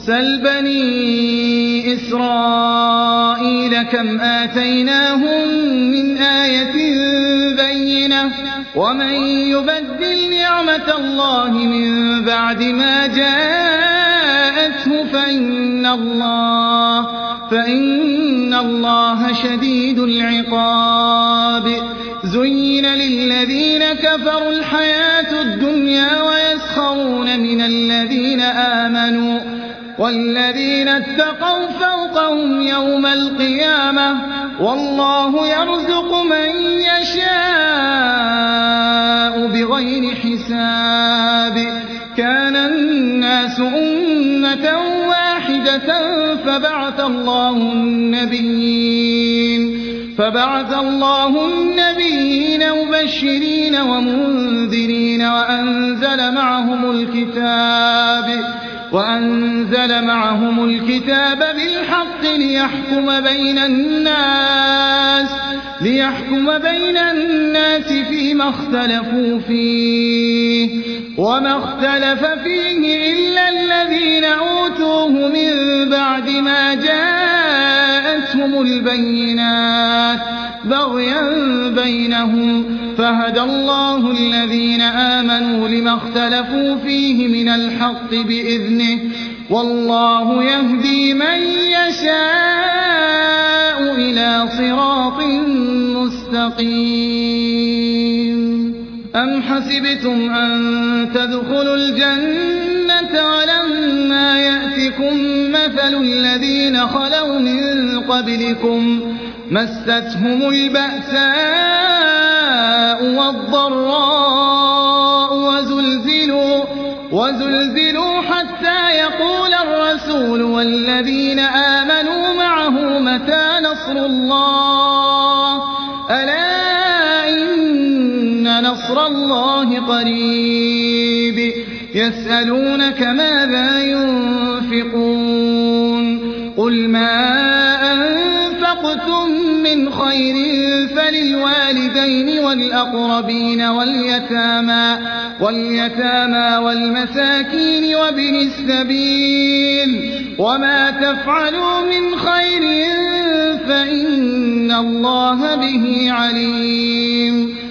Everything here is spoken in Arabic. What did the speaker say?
سل بني إسرائيل كم آتيناهم من آية بينة ومن يبدل نعمة الله من بعد ما جاءته فإن الله شديد العقاب زين للذين كفروا الحياة الدنيا ويسخرون من الذين آمنوا والذين اتقوا فوقهم يوم القيامة والله يرزق من يشاء بغير حساب كان الناس أمة واحدة فبعث الله النبيين مبشرين ومنذرين وأنزل معهم الكتاب بالحق ليحكم بين الناس فيما اختلفوا فيه وما اختلف فيه إلا الذين أوتوه من بعد ما جاءتهم البينات بغيا بينهم فهدى الله الذين آمنوا لما اختلفوا فيه من الحق بإذنه والله يهدي من يشاء إلى صراط مستقيم أم حسبتم أن تدخلوا الجنة ولما يأتكم مثل الذين خلوا من قبلكم مستهم البأساء والضراء وزلزلوا حتى يقول الرسول والذين آمنوا معه متى نصر الله ألا إن نصر الله قريب يسألونك ماذا ينفقون قل ما أنفقتم من خير فللوالدين والأقربين واليتامى والمساكين وابن السبيل وما تفعلوا من خير فإن الله به عليم